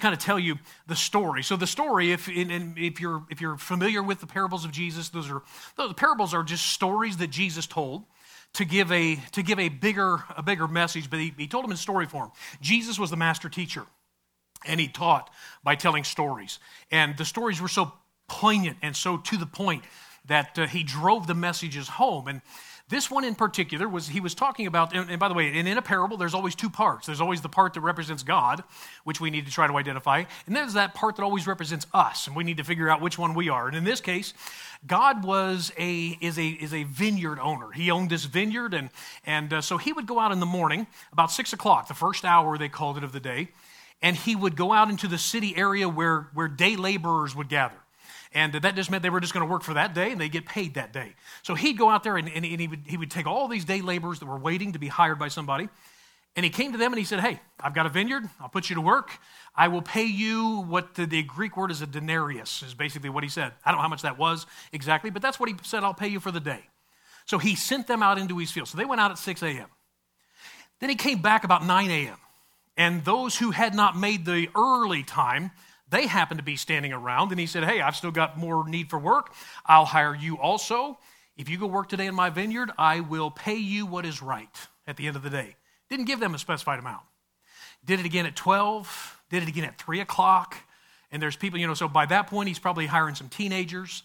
kind of tell you the story. So the story, if you're familiar with the parables of Jesus, the parables are just stories that Jesus told to give a bigger message. But he told them in story form. Jesus was the master teacher, and he taught by telling stories. And the stories were so poignant and so to the point that he drove the messages home. And this one in particular he was talking about, and by the way, in a parable, there's always two parts. There's always the part that represents God, which we need to try to identify, and there's that part that always represents us, and we need to figure out which one we are. And in this case, God is a vineyard owner. He owned this vineyard, and so he would go out in the morning, about 6 o'clock, the first hour they called it of the day, and he would go out into the city area where day laborers would gather. And that just meant they were just going to work for that day, and they'd get paid that day. So he'd go out there, and he would take all these day laborers that were waiting to be hired by somebody, and he came to them, and he said, hey, I've got a vineyard. I'll put you to work. I will pay you what the Greek word is a denarius, is basically what he said. I don't know how much that was exactly, but that's what he said, I'll pay you for the day. So he sent them out into his field. So they went out at 6 a.m. Then he came back about 9 a.m., and those who had not made the early time, they happened to be standing around, and he said, hey, I've still got more need for work. I'll hire you also. If you go work today in my vineyard, I will pay you what is right at the end of the day. Didn't give them a specified amount. Did it again at 12, did it again at 3 o'clock, and there's people, so by that point, he's probably hiring some teenagers.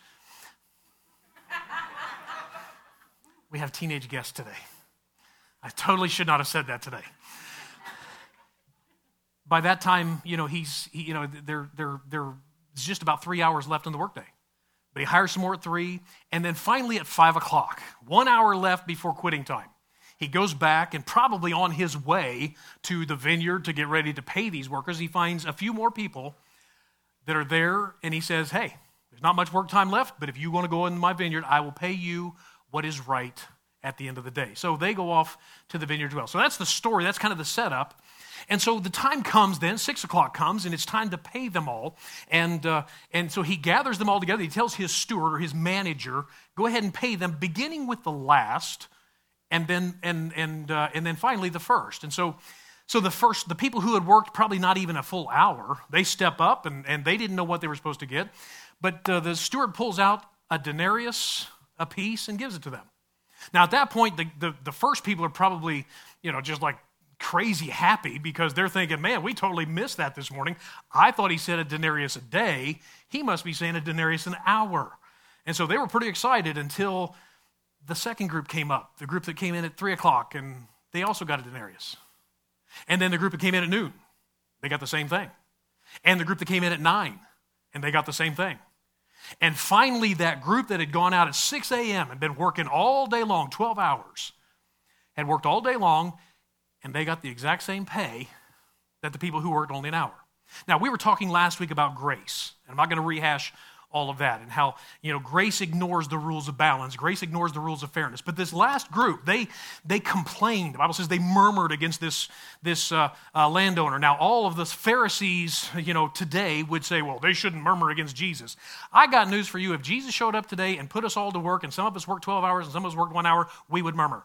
We have teenage guests today. I totally should not have said that today. By that time, there's just about 3 hours left in the workday. But he hires some more at 3, and then finally at 5 o'clock, 1 hour left before quitting time. He goes back, and probably on his way to the vineyard to get ready to pay these workers, he finds a few more people that are there, and he says, hey, there's not much work time left, but if you want to go in my vineyard, I will pay you what is right at the end of the day. So they go off to the vineyard as well. So that's the story. That's kind of the setup. And so the time comes then, 6 o'clock comes, and it's time to pay them all. And so he gathers them all together. He tells his steward or his manager, go ahead and pay them, beginning with the last, and then finally the first. And so the people who had worked probably not even a full hour, they step up, and they didn't know what they were supposed to get. But the steward pulls out a denarius apiece and gives it to them. Now at that point, the first people are probably, just like crazy happy because they're thinking, man, we totally missed that this morning. I thought he said a denarius a day. He must be saying a denarius an hour. And so they were pretty excited until the second group came up, the group that came in at 3 o'clock, and they also got a denarius. And then the group that came in at noon, they got the same thing. And the group that came in at 9, and they got the same thing. And finally, that group that had gone out at 6 a.m. and been working all day long, 12 hours, had worked all day long, and they got the exact same pay that the people who worked only an hour. Now, we were talking last week about grace, and I'm not going to rehash all of that and how, grace ignores the rules of balance. Grace ignores the rules of fairness. But this last group, they complained. The Bible says they murmured against this landowner. Now, all of the Pharisees, today would say, well, they shouldn't murmur against Jesus. I got news for you. If Jesus showed up today and put us all to work, and some of us worked 12 hours and some of us worked 1 hour, we would murmur.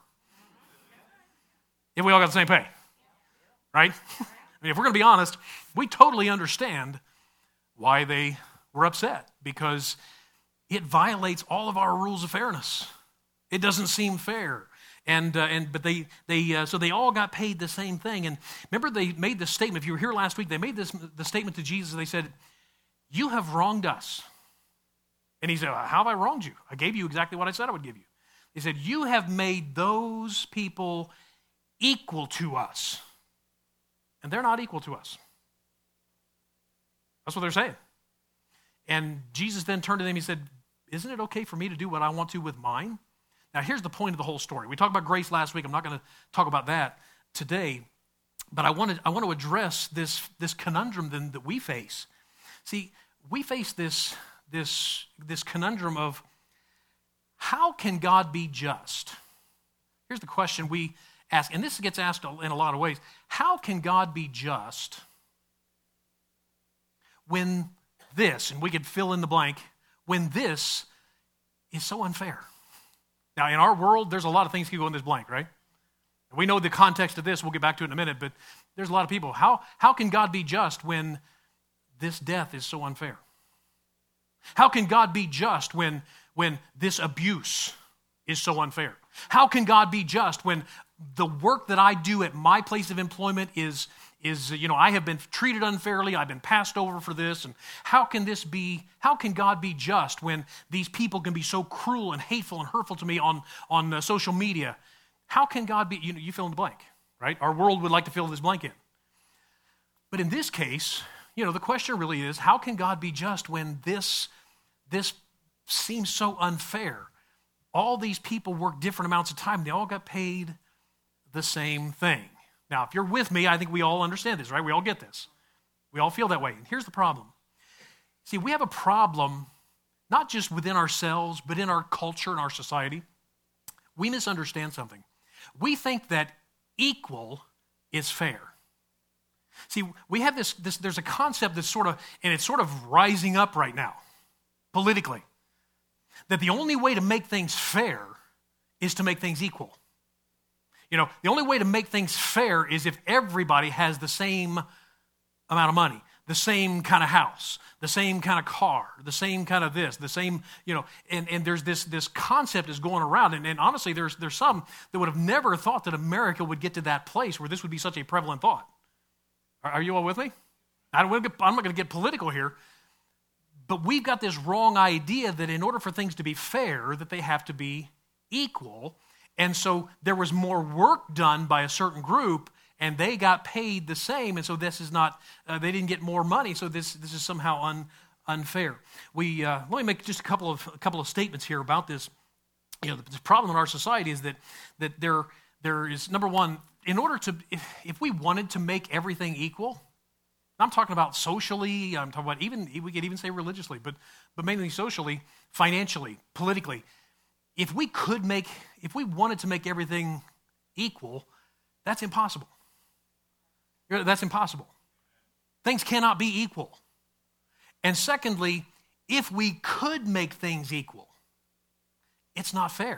If we all got the same pay, right? If we're going to be honest, we totally understand why they were upset, because it violates all of our rules of fairness. It doesn't seem fair. But they all got paid the same thing. And remember, they made this statement. If you were here last week, they made the statement to Jesus. They said, you have wronged us. And he said, how have I wronged you? I gave you exactly what I said I would give you. He said, you have made those people equal to us. And they're not equal to us. That's what they're saying. And Jesus then turned to them and he said, isn't it okay for me to do what I want to with mine? Now, here's the point of the whole story. We talked about grace last week. I'm not going to talk about that today. But I want to address this conundrum then that we face. See, we face this conundrum of how can God be just? Here's the question we ask, and this gets asked in a lot of ways. How can God be just when this, and we could fill in the blank, when this is so unfair? Now, in our world, there's a lot of things can go in this blank, right? We know the context of this. We'll get back to it in a minute, but there's a lot of people. How can God be just when this death is so unfair? How can God be just when this abuse is so unfair? How can God be just when the work that I do at my place of employment is I have been treated unfairly, I've been passed over for this, and how can God be just when these people can be so cruel and hateful and hurtful to me on social media? How can God be, you fill in the blank, right? Our world would like to fill this blank in. But in this case, the question really is, how can God be just when this seems so unfair? All these people work different amounts of time. They all got paid the same thing. Now, if you're with me, I think we all understand this, right? We all get this. We all feel that way. And here's the problem. See, we have a problem not just within ourselves, but in our culture and our society. We misunderstand something. We think that equal is fair. See, we have this there's a concept that's sort of rising up right now, politically, that the only way to make things fair is to make things equal. The only way to make things fair is if everybody has the same amount of money, the same kind of house, the same kind of car, the same kind of this, the same, and there's this concept is going around. And honestly, there's some that would have never thought that America would get to that place where this would be such a prevalent thought. Are you all with me? I'm not going to get political here, but we've got this wrong idea that in order for things to be fair, that they have to be equal. And so there was more work done by a certain group, and they got paid the same, and so this is not, they didn't get more money, so this is somehow unfair. Let me make just a couple of statements here about this. The problem in our society is that there is, number one, in order to, if we wanted to make everything equal, I'm talking about socially, I'm talking about we could even say religiously, but mainly socially, financially, politically. If we wanted to make everything equal, that's impossible. That's impossible. Things cannot be equal. And secondly, if we could make things equal, it's not fair.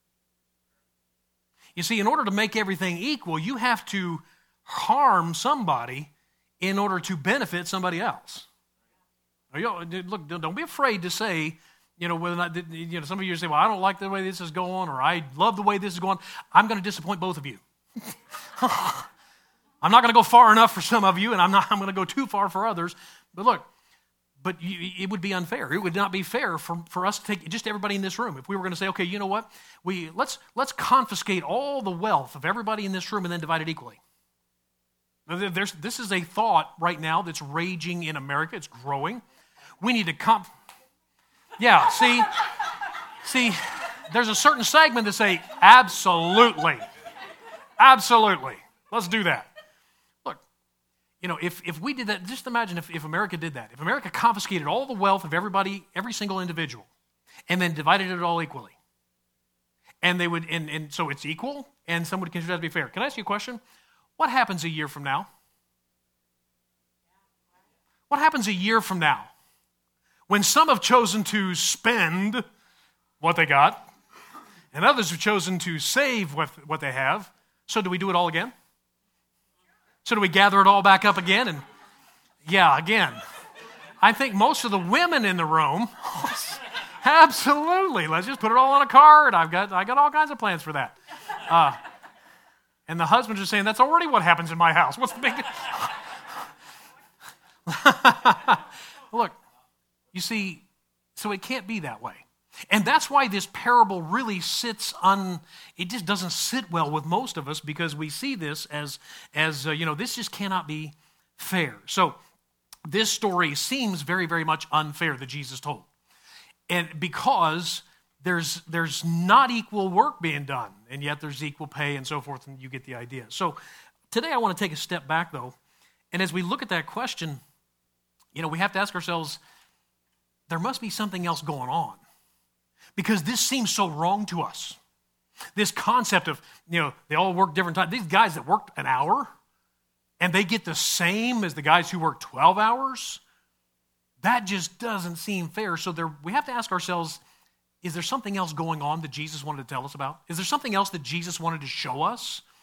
You see, in order to make everything equal, you have to harm somebody in order to benefit somebody else. Look, don't be afraid to say, whether or not, some of you say, well, I don't like the way this is going, or I love the way this is going. I'm going to disappoint both of you. I'm not going to go far enough for some of you, and I'm going to go too far for others. But look, it would be unfair. It would not be fair for us to take just everybody in this room. If we were going to say, okay, you know what? Let's confiscate all the wealth of everybody in this room and then divide it equally. This is a thought right now that's raging in America. It's growing. We need to Yeah, see, there's a certain segment that say, absolutely, let's do that. Look, if we did that, just imagine if America did that. If America confiscated all the wealth of everybody, every single individual, and then divided it all equally. And they would, and so it's equal, and some would consider that to be fair. Can I ask you a question? What happens a year from now? What happens a year from now? When some have chosen to spend what they got, and others have chosen to save what they have, so do we do it all again? So do we gather it all back up again? And yeah, again. I think most of the women in the room, absolutely, let's just put it all on a card. I got all kinds of plans for that. And the husbands are saying, that's already what happens in my house. What's the big deal? Look, you see, so it can't be that way. And that's why this parable really it just doesn't sit well with most of us, because we see this as this just cannot be fair. So this story seems very, very much unfair that Jesus told. And because there's not equal work being done, and yet there's equal pay and so forth, and you get the idea. So today I want to take a step back, though, and as we look at that question, we have to ask ourselves, there must be something else going on, because this seems so wrong to us. This concept of, they all work different times. These guys that worked an hour, and they get the same as the guys who work 12 hours, that just doesn't seem fair. So we have to ask ourselves, is there something else going on that Jesus wanted to tell us about? Is there something else that Jesus wanted to show us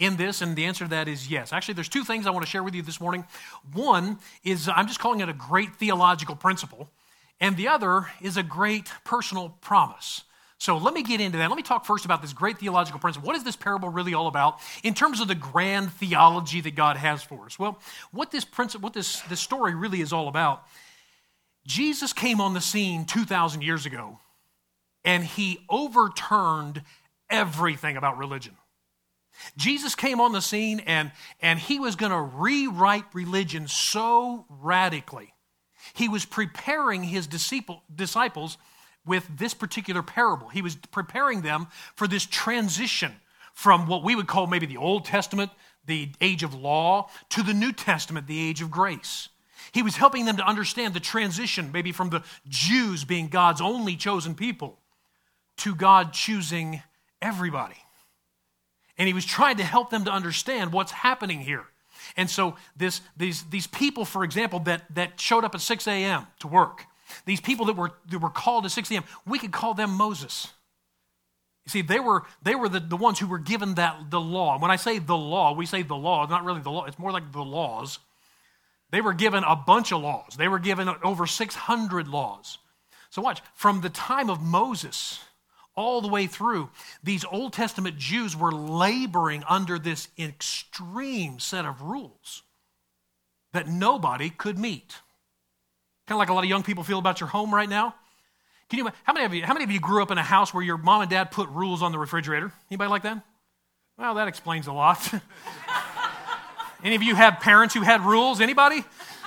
in this? And the answer to that is yes. Actually, there's two things I want to share with you this morning. One is I'm just calling it a great theological principle, and the other is a great personal promise. So let me get into that. Let me talk first about this great theological principle. What is this parable really all about in terms of the grand theology that God has for us? Well, what this story really is all about, Jesus came on the scene 2,000 years ago, and he overturned everything about religion. Jesus came on the scene, and he was going to rewrite religion so radically. He was preparing his disciples with this particular parable. He was preparing them for this transition from what we would call maybe the Old Testament, the age of law, to the New Testament, the age of grace. He was helping them to understand the transition maybe from the Jews being God's only chosen people to God choosing everybody. And he was trying to help them to understand what's happening here. And so these people, for example, that showed up at 6 a.m. to work, these people that were called at 6 a.m., we could call them Moses. You see, they were the ones who were given the law. When I say the law, we say the law. It's not really the law. It's more like the laws. They were given a bunch of laws. They were given over 600 laws. So watch, from the time of Moses all the way through, these Old Testament Jews were laboring under this extreme set of rules that nobody could meet. Kind of like a lot of young people feel about your home right now. How many of you grew up in a house where your mom and dad put rules on the refrigerator? Anybody like that? Well, that explains a lot. Any of you have parents who had rules? Anybody?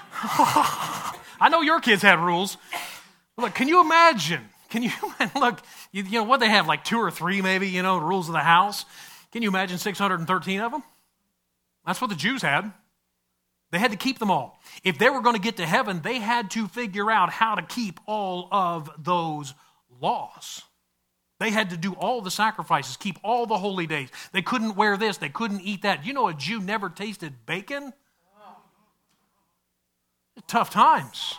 I know your kids had rules. Look, can you imagine? Look, you know what they have, like 2 or 3 maybe, rules of the house. Can you imagine 613 of them? That's what the Jews had. They had to keep them all. If they were going to get to heaven, they had to figure out how to keep all of those laws. They had to do all the sacrifices, keep all the holy days. They couldn't wear this. They couldn't eat that. You know a Jew never tasted bacon? Tough times.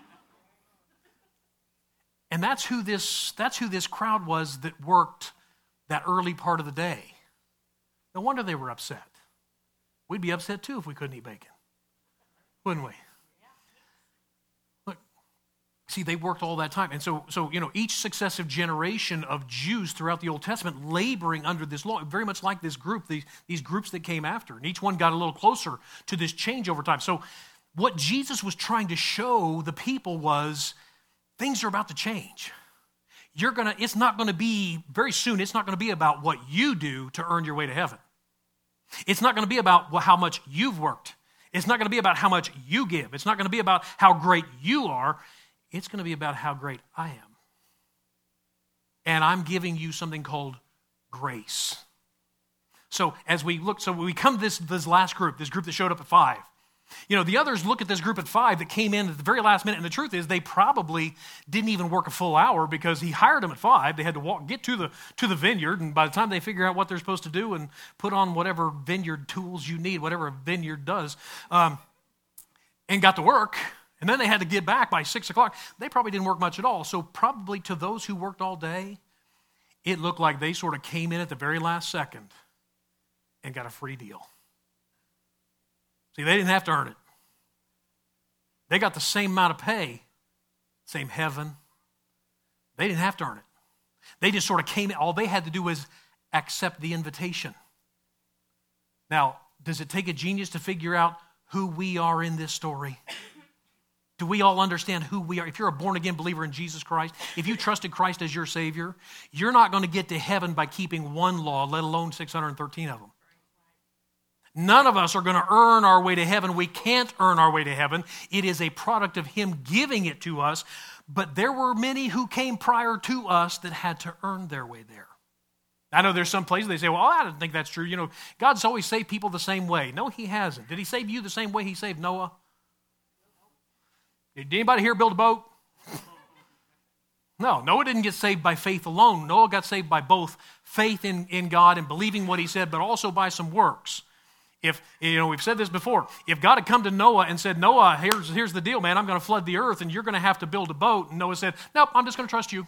And that's who this crowd was that worked that early part of the day. No wonder they were upset. We'd be upset too if we couldn't eat bacon. Wouldn't we? Look, see, they worked all that time. And so each successive generation of Jews throughout the Old Testament laboring under this law, very much like this group, these groups that came after. And each one got a little closer to this change over time. So what Jesus was trying to show the people was things are about to change. It's not going to be, very soon, it's not going to be about what you do to earn your way to heaven. It's not going to be about how much you've worked. It's not going to be about how much you give. It's not going to be about how great you are. It's going to be about how great I am. And I'm giving you something called grace. So as we come to this last group, this group that showed up at 5. The others look at this group at 5 that came in at the very last minute, and the truth is they probably didn't even work a full hour because he hired them at 5. They had to get to the vineyard, and by the time they figure out what they're supposed to do and put on whatever vineyard tools you need, whatever a vineyard does, and got to work, and then they had to get back by 6 o'clock, they probably didn't work much at all. So probably to those who worked all day, it looked like they sort of came in at the very last second and got a free deal. See, they didn't have to earn it. They got the same amount of pay, same heaven. They didn't have to earn it. They just sort of came in. All they had to do was accept the invitation. Now, does it take a genius to figure out who we are in this story? Do we all understand who we are? If you're a born-again believer in Jesus Christ, if you trusted Christ as your Savior, you're not going to get to heaven by keeping one law, let alone 613 of them. None of us are going to earn our way to heaven. We can't earn our way to heaven. It is a product of Him giving it to us. But there were many who came prior to us that had to earn their way there. I know there's some places they say, well, I don't think that's true. God's always saved people the same way. No, He hasn't. Did He save you the same way He saved Noah? Did anybody here build a boat? No, Noah didn't get saved by faith alone. Noah got saved by both faith in God and believing what He said, but also by some works. If, we've said this before, if God had come to Noah and said, Noah, here's the deal, man, I'm going to flood the earth and you're going to have to build a boat. And Noah said, nope, I'm just going to trust you.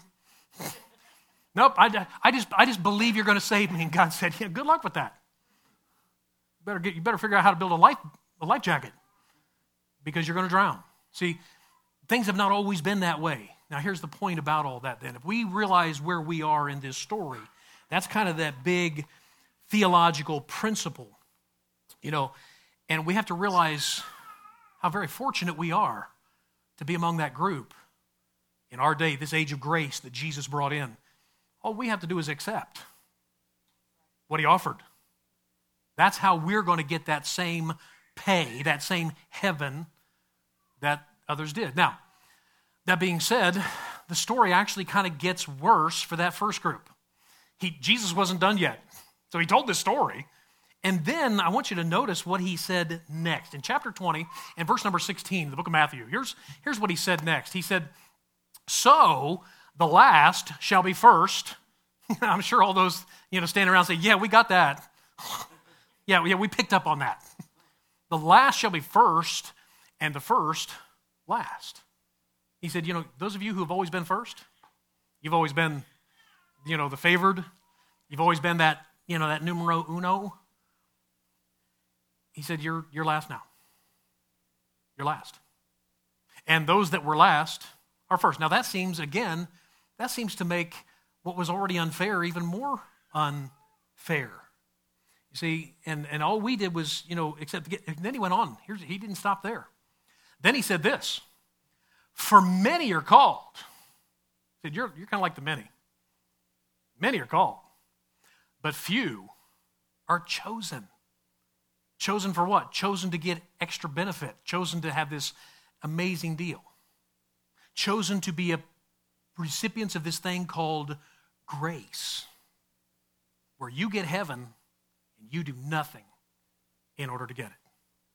Nope, I just believe you're going to save me. And God said, yeah, good luck with that. you better figure out how to build a life jacket because you're going to drown. See, things have not always been that way. Now, here's the point about all that then. If we realize where we are in this story, that's kind of that big theological principle, and we have to realize how very fortunate we are to be among that group in our day, this age of grace that Jesus brought in. All we have to do is accept what he offered. That's how we're going to get that same pay, that same heaven that others did. Now, that being said, the story actually kind of gets worse for that first group. Jesus wasn't done yet, so he told this story. And then I want you to notice what he said next. In chapter 20 and verse number 16, the book of Matthew, here's what he said next. He said, "So the last shall be first." I'm sure all those, standing around say, "Yeah, we got that." yeah, we picked up on that. "The last shall be first, and the first last." He said, those of you who have always been first, you've always been, the favored, you've always been that, that numero uno. He said, you're last now. You're last. And those that were last are first. Now that seems to make what was already unfair even more unfair. You see, and all we did was, accept. And then he went on. He didn't stop there. Then he said this, "For many are called." He said, you're kind of like the many. Many are called, but few are chosen. Chosen for what? Chosen to get extra benefit. Chosen to have this amazing deal. Chosen to be recipients of this thing called grace, where you get heaven and you do nothing in order to get it.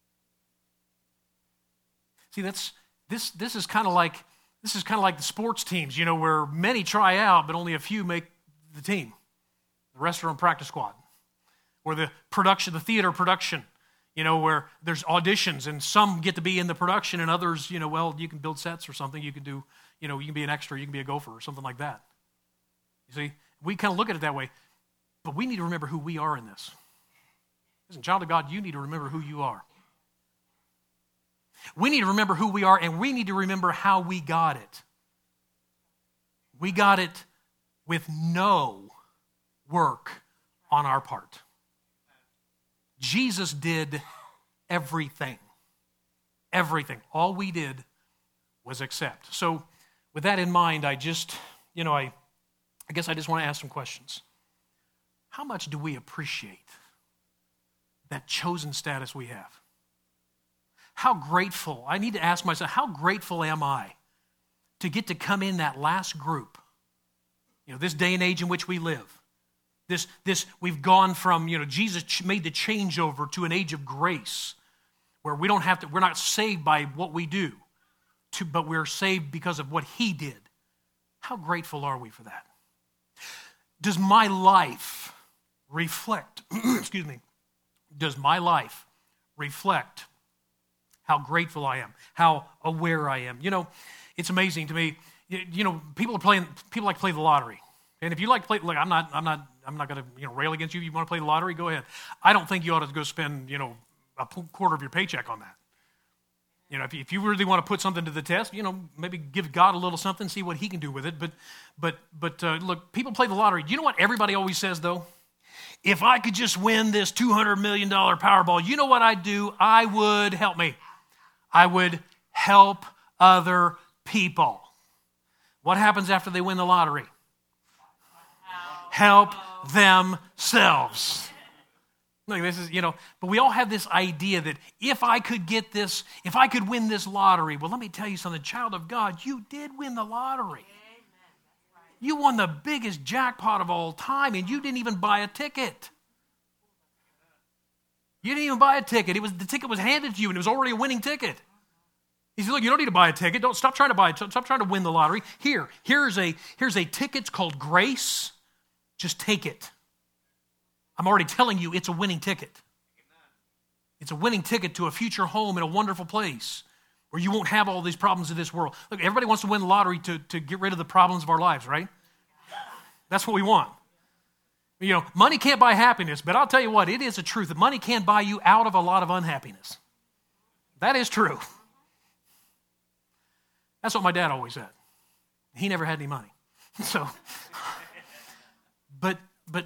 See, this is kind of like the sports teams, where many try out, but only a few make the team. The rest are on practice squad. Or the theater production, where there's auditions and some get to be in the production and others, you can build sets or something. You can do, you can be an extra, you can be a gopher or something like that. You see, we kind of look at it that way, but we need to remember who we are in this. Listen, child of God, you need to remember who you are. We need to remember who we are, and we need to remember how we got it. We got it with no work on our part. Jesus did everything. Everything. All we did was accept. So with that in mind, I guess I just want to ask some questions. How much do we appreciate that chosen status we have? How grateful, I need to ask myself, how grateful am I to get to come in that last group? This day and age in which we live. We've gone from, Jesus made the changeover to an age of grace where we're not saved by what we do, but we're saved because of what he did. How grateful are we for that? Does my life reflect, does my life reflect how grateful I am, how aware I am? It's amazing to me. People like to play the lottery. And if you like to play, look, I'm not going to rail against you. You want to play the lottery? Go ahead. I don't think you ought to go spend a quarter of your paycheck on that. If you really want to put something to the test, maybe give God a little something, see what he can do with it. But look, people play the lottery. Do you know what everybody always says though? If I could just win this $200 million Powerball, you know what I'd do? I would help other people. What happens after they win the lottery? Help themselves. Look, this is, but we all have this idea that if I could win this lottery, well, let me tell you something, child of God, you did win the lottery. You won the biggest jackpot of all time, and you didn't even buy a ticket. You didn't even buy a ticket. The ticket was handed to you, and it was already a winning ticket. He said, look, you don't need to buy a ticket. Don't stop trying to buy it. Stop trying to win the lottery. Here's a ticket. It's called grace. Just take it. I'm already telling you it's a winning ticket. It's a winning ticket to a future home in a wonderful place where you won't have all these problems of this world. Look, everybody wants to win the lottery to get rid of the problems of our lives, right? That's what we want. Money can't buy happiness, but I'll tell you what, it is a truth that money can buy you out of a lot of unhappiness. That is true. That's what my dad always said. He never had any money. So, but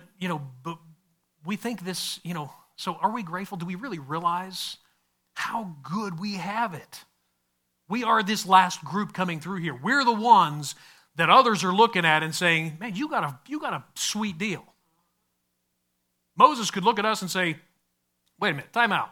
we think this, so are we grateful? Do we really realize how good we have it? We are this last group coming through here. We're the ones that others are looking at and saying, man, you got a sweet deal. Moses could look at us and say, wait a minute, time out.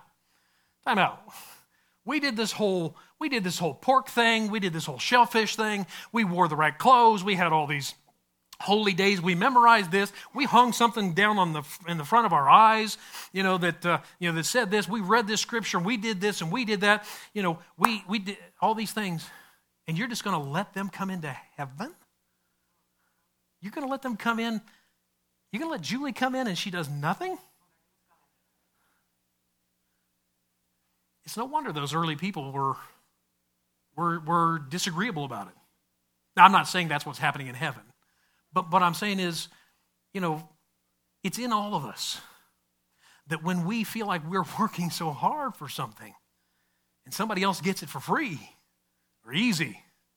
We did this whole pork thing. We did this whole shellfish thing. We wore the right clothes. We had all these holy days. We memorized this. We hung something down in the front of our eyes, that said this. We read this scripture. We did this and we did that. We did all these things. And you're just going to let them come into heaven? You're going to let them come in? You're going to let Julie come in and she does nothing? It's no wonder those early people were disagreeable about it. Now, I'm not saying that's what's happening in heaven. But what I'm saying is, it's in all of us that when we feel like we're working so hard for something and somebody else gets it for free or easy,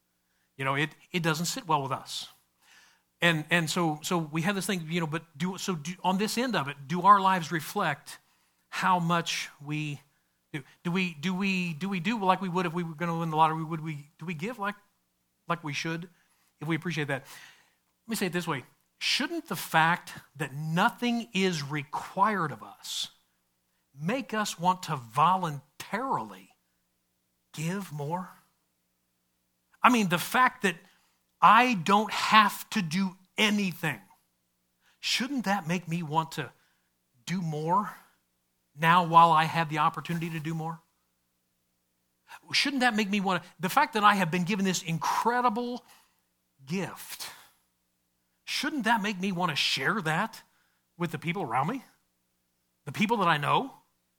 it doesn't sit well with us. And so we have this thing, but on this end of it, do our lives reflect how much we do? Do we do like we would if we were going to win the lottery? Do we give like we should if we appreciate that? Let me say it this way. Shouldn't the fact that nothing is required of us make us want to voluntarily give more? I mean, the fact that I don't have to do anything, shouldn't that make me want to do more now while I have the opportunity to do more? Shouldn't that make me want to, the fact that I have been given this incredible gift, shouldn't that make me want to share that with the people around me? The people that I know?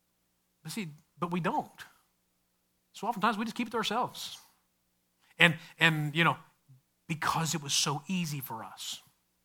But we don't. So oftentimes we just keep it to ourselves. And because it was so easy for us.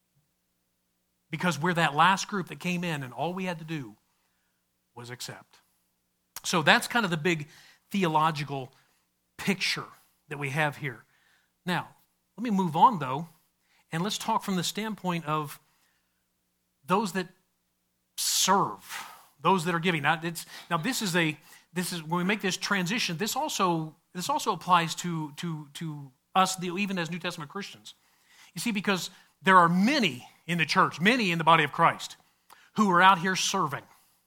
Because we're that last group that came in and all we had to do was accept. So that's kind of the big theological picture that we have here. Now, let me move on though, and let's talk from the standpoint of those that serve, those that are giving. Now this is when we make this transition, this also applies to us, even as New Testament Christians. You see, because there are many in the church, many in the body of Christ, who are out here serving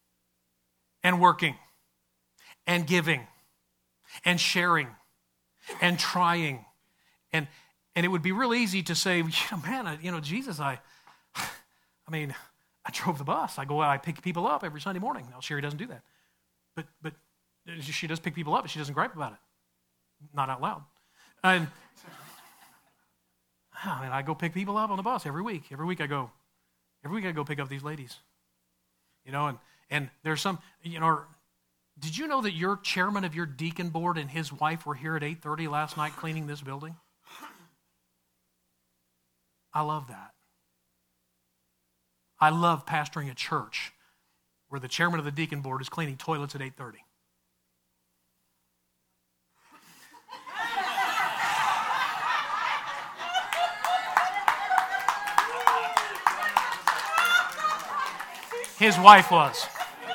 and working and giving and sharing and trying. And it would be real easy to say, Jesus, I drove the bus. I go out, I pick people up every Sunday morning. Now, Sherry doesn't do that. But she does pick people up, but she doesn't gripe about it. Not out loud. And I go pick people up on the bus every week. Every week I go pick up these ladies. And there's some, did you know that your chairman of your deacon board and his wife were here at 8:30 last night cleaning this building? I love that. I love pastoring a church where the chairman of the deacon board is cleaning toilets at 8:30. His wife was.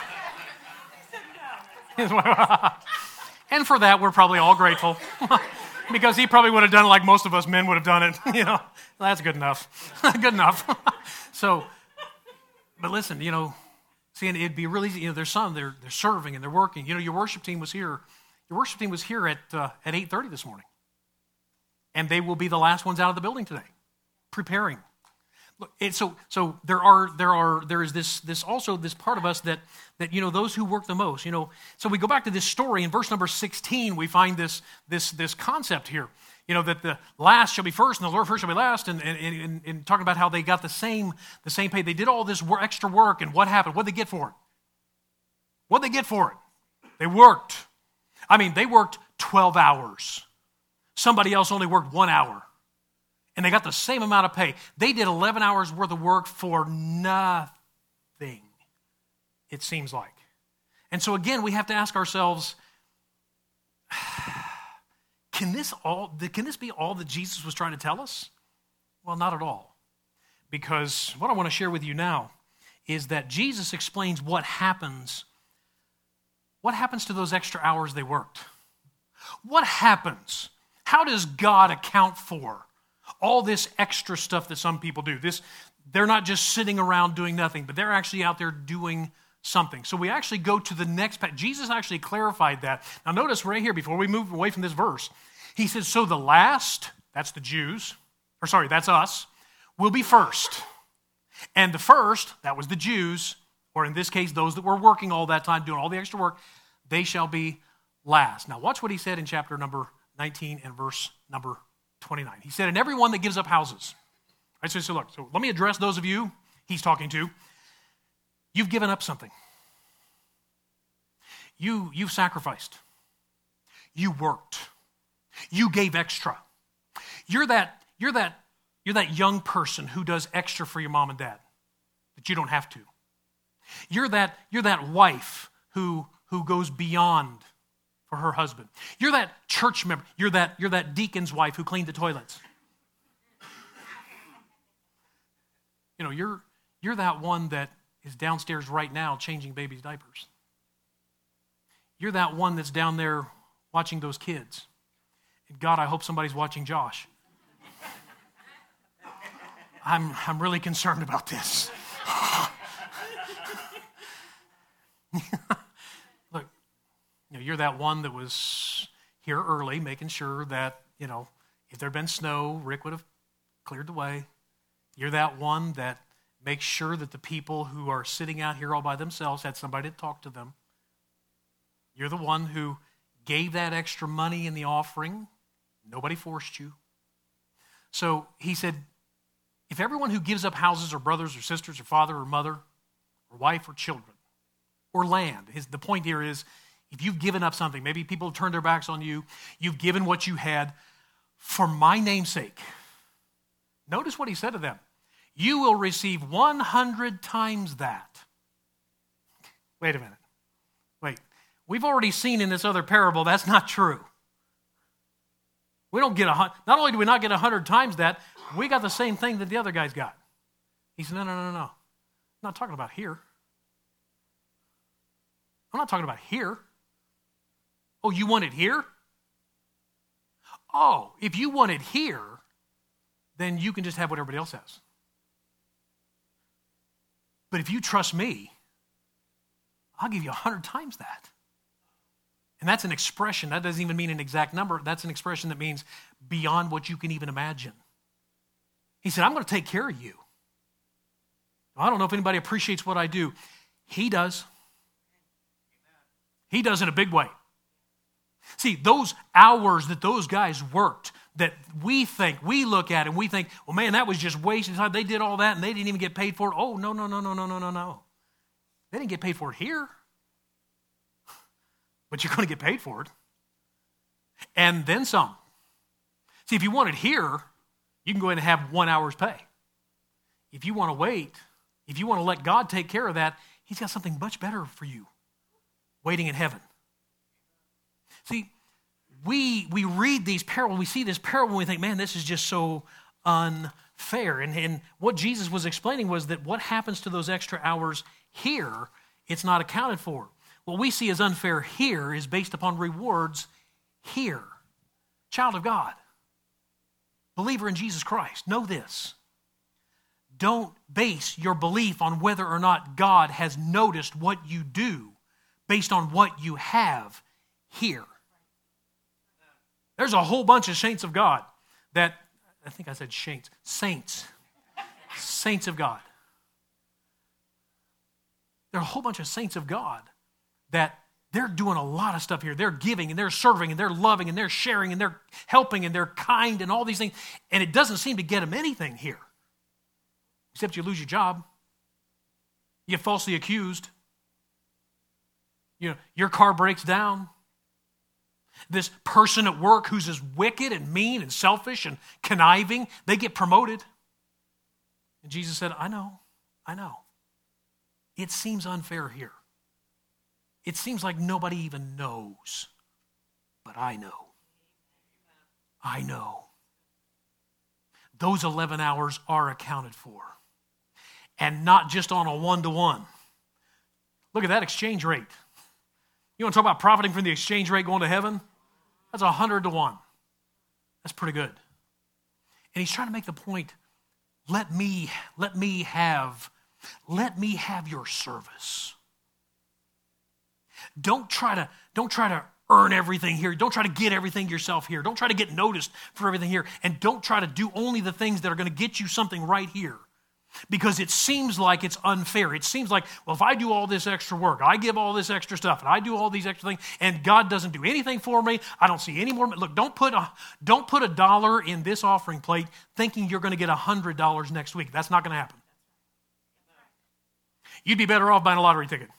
And for that, we're probably all grateful. Because he probably would have done it like most of us men would have done it. That's good enough. Good enough. So, but listen, see, and it'd be really easy. There's some, they're serving and they're working. Your worship team was here. Your worship team was here at 8:30 this morning. And they will be the last ones out of the building today, preparing. So there is this also this part of us that those who work the most. So we go back to this story in verse number 16. We find this concept here. That the last shall be first and the first shall be last, and talking about how they got the same pay. They did all this extra work, and what happened? What did they get for it? What did they get for it? They worked. They worked 12 hours. Somebody else only worked 1 hour. And they got the same amount of pay. They did 11 hours worth of work for nothing. thing, it seems like. And so again, we have to ask ourselves, can this be all that Jesus was trying to tell us? Well, not at all. Because what I want to share with you now is that Jesus explains what happens to those extra hours they worked. What happens? How does God account for all this extra stuff that some people do? They're not just sitting around doing nothing, but they're actually out there doing something. So we actually go to the next part. Jesus actually clarified that. Now notice right here, before we move away from this verse, he says, so the last, that's the Jews, that's us, will be first. And the first, that was the Jews, or in this case, those that were working all that time, doing all the extra work, they shall be last. Now watch what he said in chapter number 19 and verse number 29. He said, and everyone that gives up houses. Right, so look, let me address those of you he's talking to. You've given up something. You've sacrificed. You worked. You gave extra. You're that young person who does extra for your mom and dad that you don't have to. You're that wife who goes beyond for her husband. You're that church member. You're that deacon's wife who cleaned the toilets. You're that one that is downstairs right now changing babies' diapers. You're that one that's down there watching those kids. And God, I hope somebody's watching Josh. I'm really concerned about this. Look, you're that one that was here early, making sure that, if there'd been snow, Rick would have cleared the way. You're that one that makes sure that the people who are sitting out here all by themselves had somebody to talk to them. You're the one who gave that extra money in the offering. Nobody forced you. So he said, if everyone who gives up houses or brothers or sisters or father or mother or wife or children or land, the point here is, if you've given up something, maybe people turned their backs on you, you've given what you had for my name's sake. Notice what he said to them. You will receive 100 times that. Wait a minute. We've already seen in this other parable that's not true. We don't get not only do we not get 100 times that, we got the same thing that the other guys got. He said, no. I'm not talking about here. I'm not talking about here. Oh, you want it here? Oh, if you want it here, then you can just have what everybody else has. But if you trust me, I'll give you 100 times that. And that's an expression. That doesn't even mean an exact number. That's an expression that means beyond what you can even imagine. He said, I'm going to take care of you. I don't know if anybody appreciates what I do. He does. He does in a big way. See, those hours that those guys worked, that we look at and we think, well, man, that was just wasted time. They did all that and they didn't even get paid for it. Oh, no. They didn't get paid for it here. But you're going to get paid for it. And then some. See, if you want it here, you can go ahead and have 1 hour's pay. If you want to wait, if you want to let God take care of that, he's got something much better for you waiting in heaven. See, we read these parables, we see this parable, and we think, man, this is just so unfair. And what Jesus was explaining was that what happens to those extra hours here, it's not accounted for. What we see as unfair here is based upon rewards here. Child of God, believer in Jesus Christ, know this. Don't base your belief on whether or not God has noticed what you do based on what you have here. There's a whole bunch of saints of God that, I think I said saints of God. There are a whole bunch of saints of God that they're doing a lot of stuff here. They're giving and they're serving and they're loving and they're sharing and they're helping and they're kind and all these things. And it doesn't seem to get them anything here. Except you lose your job. You get falsely accused. Your car breaks down. This person at work who's as wicked and mean and selfish and conniving, they get promoted. And Jesus said, I know. it seems unfair here. It seems like nobody even knows. But I know. I know. Those 11 hours are accounted for. And not just on a one-to-one. Look at that exchange rate. You want to talk about profiting from the exchange rate going to heaven? That's 100-to-1. That's pretty good. And he's trying to make the point, let me have your service. Don't try to earn everything here. Don't try to get everything yourself here. Don't try to get noticed for everything here. And don't try to do only the things that are going to get you something right here. Because it seems like it's unfair. It seems like, well, if I do all this extra work, I give all this extra stuff, and I do all these extra things, and God doesn't do anything for me, I don't see any more. Look, don't put a dollar in this offering plate thinking you're going to get $100 next week. That's not going to happen. You'd be better off buying a lottery ticket.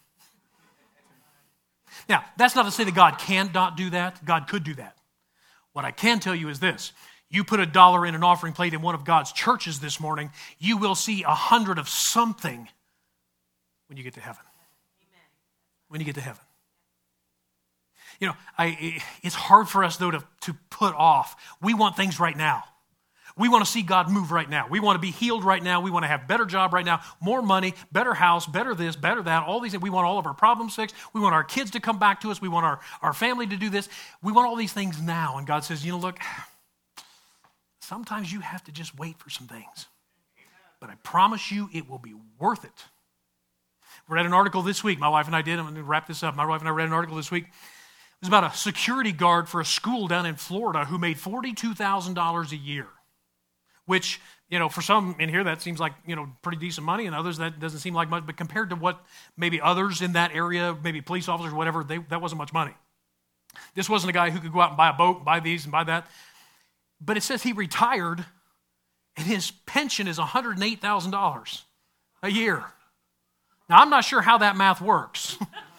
Now, that's not to say that God cannot do that. God could do that. What I can tell you is this. You put a dollar in an offering plate in one of God's churches this morning, you will see 100 of something when you get to heaven. When you get to heaven. You know, it's hard for us, though, to put off. We want things right now. We want to see God move right now. We want to be healed right now. We want to have a better job right now, more money, better house, better this, better that, all these things. We want all of our problems fixed. We want our kids to come back to us. We want our family to do this. We want all these things now. And God says, look, sometimes you have to just wait for some things. But I promise you it will be worth it. We read an article this week. My wife and I did. I'm going to wrap this up. My wife and I read an article this week. It was about a security guard for a school down in Florida who made $42,000 a year. Which, for some in here, that seems like, pretty decent money. And others, that doesn't seem like much. But compared to what maybe others in that area, maybe police officers or whatever, that wasn't much money. This wasn't a guy who could go out and buy a boat, and buy these and buy that. But it says he retired, and his pension is $108,000 a year. Now, I'm not sure how that math works.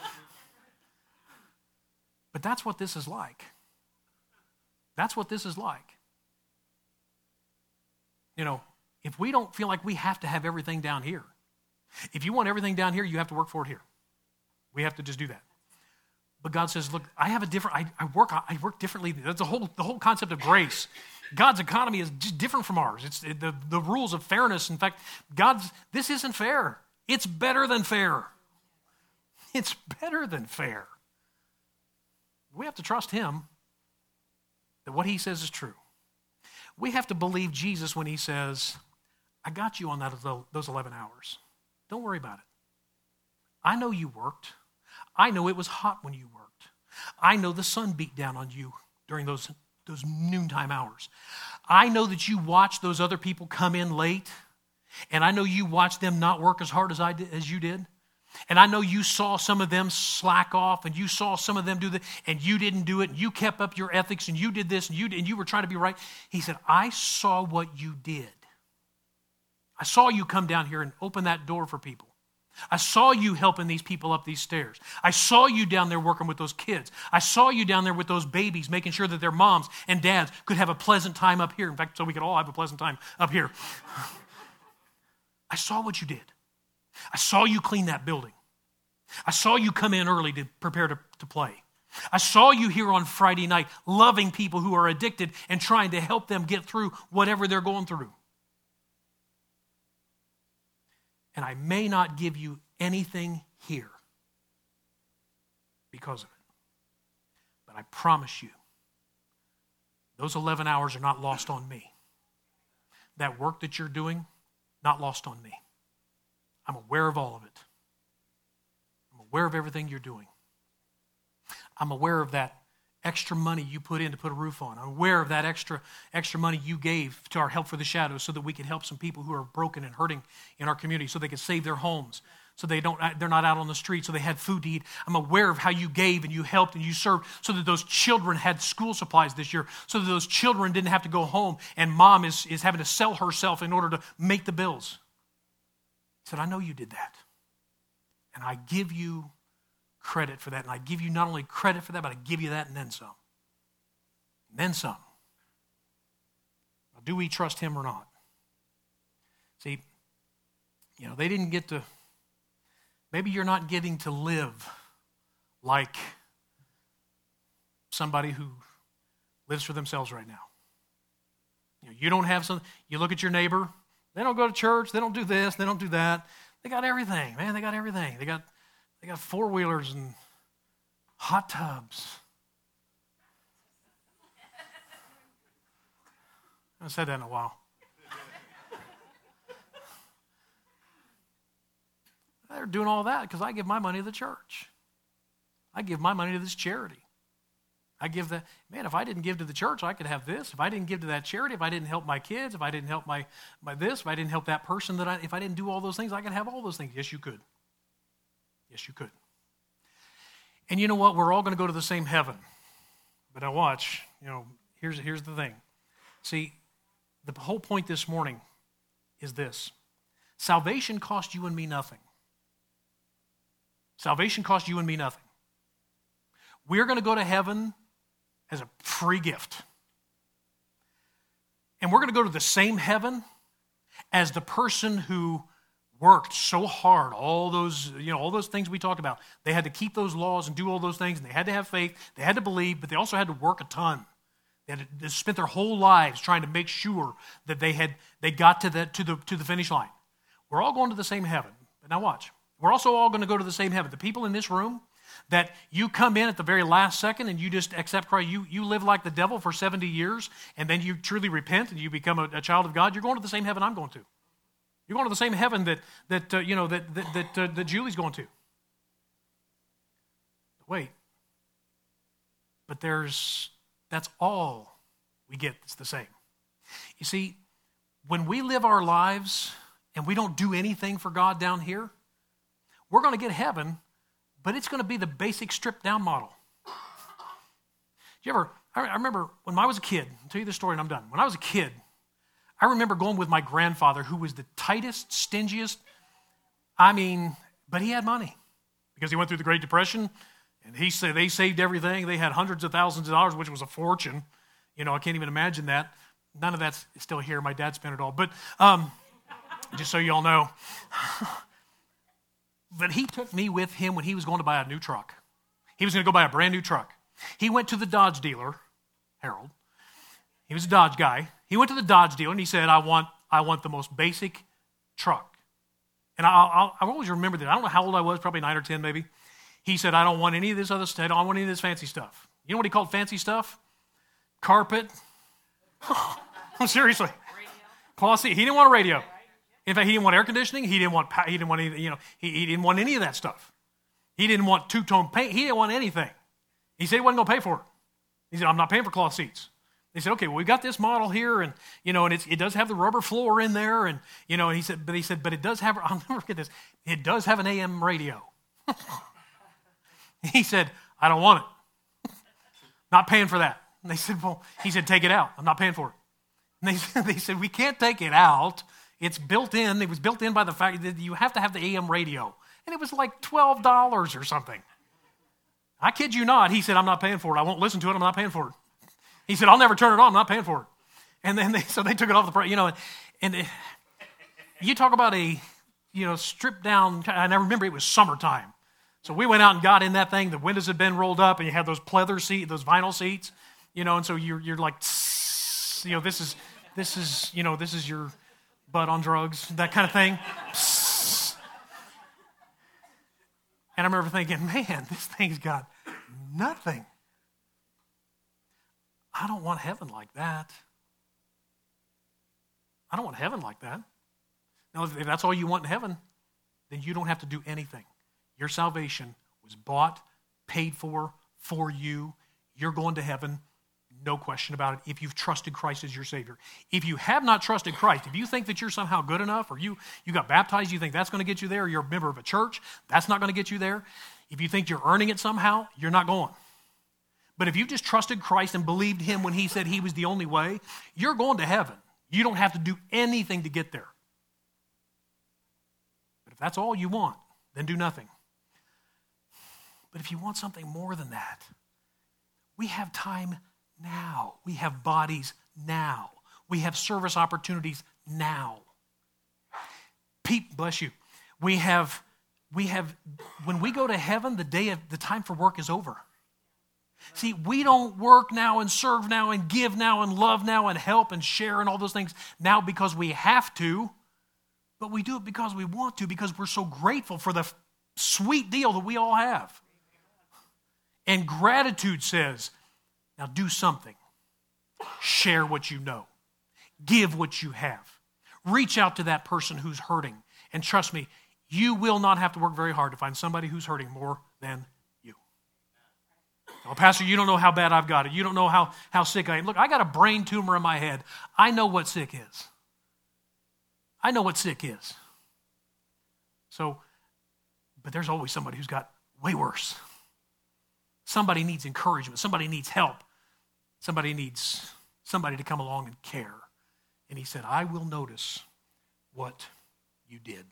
But that's what this is like. That's what this is like. If we don't feel like we have to have everything down here, if you want everything down here, you have to work for it here. We have to just do that. But God says, look, I have a different, I work differently. That's the whole concept of grace. God's economy is just different from ours. It's the rules of fairness. In fact, this isn't fair. It's better than fair. It's better than fair. We have to trust him that what he says is true. We have to believe Jesus when he says, I got you on those 11 hours. Don't worry about it. I know you worked. I know it was hot when you worked. I know the sun beat down on you during those noontime hours. I know that you watched those other people come in late, and I know you watched them not work as hard as you did. And I know you saw some of them slack off, and you saw some of them do that, and you didn't do it, and you kept up your ethics, and you did this, and you were trying to be right. He said, I saw what you did. I saw you come down here and open that door for people. I saw you helping these people up these stairs. I saw you down there working with those kids. I saw you down there with those babies, making sure that their moms and dads could have a pleasant time up here. In fact, so we could all have a pleasant time up here. I saw what you did. I saw you clean that building. I saw you come in early to prepare to play. I saw you here on Friday night loving people who are addicted and trying to help them get through whatever they're going through. And I may not give you anything here because of it. But I promise you, those 11 hours are not lost on me. That work that you're doing, not lost on me. I'm aware of all of it. I'm aware of everything you're doing. I'm aware of that extra money you put in to put a roof on. I'm aware of that extra money you gave to our Help for the Shadows so that we can help some people who are broken and hurting in our community so they can save their homes, so they're not out on the street, so they had food to eat. I'm aware of how you gave and you helped and you served so that those children had school supplies this year, so that those children didn't have to go home and mom is having to sell herself in order to make the bills. He said, I know you did that. And I give you credit for that. And I give you not only credit for that, but I give you that and then some. And then some. Now, do we trust him or not? See, they didn't get to Maybe you're not getting to live like somebody who lives for themselves right now. You don't have some, you look at your neighbor, they don't go to church, they don't do this, they don't do that. They got everything, man, they got everything. They got four-wheelers and hot tubs. I haven't said that in a while. They're doing all that because I give my money to the church. I give my money to this charity. I give that, man, if I didn't give to the church, I could have this. If I didn't give to that charity, if I didn't help my kids, if I didn't help my this, if I didn't help that person, if I didn't do all those things, I could have all those things. Yes, you could. Yes, you could. And you know what? We're all going to go to the same heaven. But now watch, here's the thing. See, the whole point this morning is this. Salvation cost you and me nothing. Salvation cost you and me nothing. We're going to go to heaven as a free gift. And we're going to go to the same heaven as the person who worked so hard, all those things we talked about. They had to keep those laws and do all those things, and they had to have faith, they had to believe, but they also had to work a ton. They spent their whole lives trying to make sure that they got to the finish line. We're all going to the same heaven. But now watch. We're also all going to go to the same heaven. The people in this room that you come in at the very last second and you just accept Christ, you live like the devil for 70 years, and then you truly repent and you become a child of God, you're going to the same heaven I'm going to. You're going to the same heaven that Julie's going to. Wait. But that's all we get that's the same. You see, when we live our lives and we don't do anything for God down here, we're going to get heaven, but it's going to be the basic stripped down model. I remember when I was a kid, I'll tell you the story and I'm done. When I was a kid, I remember going with my grandfather, who was the tightest, stingiest, but he had money because he went through the Great Depression, and they saved everything. They had hundreds of thousands of dollars, which was a fortune. I can't even imagine that. None of that's still here. My dad spent it all. But just so you all know. But he took me with him when he was going to buy a new truck. He was going to go buy a brand new truck. He went to the Dodge dealer, Harold. He was a Dodge guy. He went to the Dodge dealer and he said, I want the most basic truck. And I always remember that. I don't know how old I was, probably 9 or 10 maybe. He said, I don't want any of this other stuff. I don't want any of this fancy stuff. You know what he called fancy stuff? Carpet. Seriously. Cloth seat. He didn't want a radio. In fact, he didn't want air conditioning. He didn't want any, he didn't want any of that stuff. He didn't want two-tone paint. He didn't want anything. He said he wasn't going to pay for it. He said, I'm not paying for cloth seats. They said, okay, well, we've got this model here, and it does have the rubber floor in there, and he said, but it does have, I'll never forget this, it does have an AM radio. He said, I don't want it. Not paying for that. And they said, he said, take it out. I'm not paying for it. And they said, we can't take it out. It's built in. It was built in by the fact that you have to have the AM radio. And it was like $12 or something. I kid you not. He said, I'm not paying for it. I won't listen to it. I'm not paying for it. He said, I'll never turn it on. I'm not paying for it. And then they took it off the price, and you talk about a, stripped down, and I remember it was summertime. So we went out and got in that thing. The windows had been rolled up, and you had those pleather seats, those vinyl seats, and so you're like, this is your butt on drugs, that kind of thing. And I remember thinking, man, this thing's got nothing. I don't want heaven like that. I don't want heaven like that. Now, if that's all you want in heaven, then you don't have to do anything. Your salvation was bought, paid for you. You're going to heaven, no question about it, if you've trusted Christ as your Savior. If you have not trusted Christ, if you think that you're somehow good enough, or you got baptized, you think that's going to get you there, or you're a member of a church, that's not going to get you there. If you think you're earning it somehow, you're not going. But if you just trusted Christ and believed him when he said he was the only way, you're going to heaven. You don't have to do anything to get there. But if that's all you want, then do nothing. But if you want something more than that, we have time now. We have bodies now. We have service opportunities now. Bless you. We have when we go to heaven, the time for work is over. See, we don't work now and serve now and give now and love now and help and share and all those things now because we have to, but we do it because we want to, because we're so grateful for the sweet deal that we all have. And gratitude says, now do something. Share what you know. Give what you have. Reach out to that person who's hurting. And trust me, you will not have to work very hard to find somebody who's hurting more than you. Oh, Pastor, you don't know how bad I've got it. You don't know how sick I am. Look, I got a brain tumor in my head. I know what sick is. I know what sick is. So, but there's always somebody who's got way worse. Somebody needs encouragement. Somebody needs help. Somebody needs somebody to come along and care. And he said, I will notice what you did.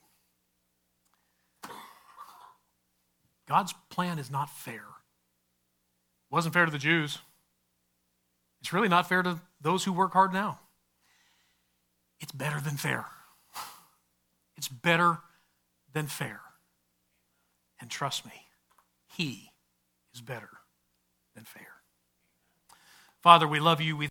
God's plan is not fair. It wasn't fair to the Jews. It's really not fair to those who work hard now. It's better than fair. It's better than fair. And trust me, he is better than fair. Father, we love you. We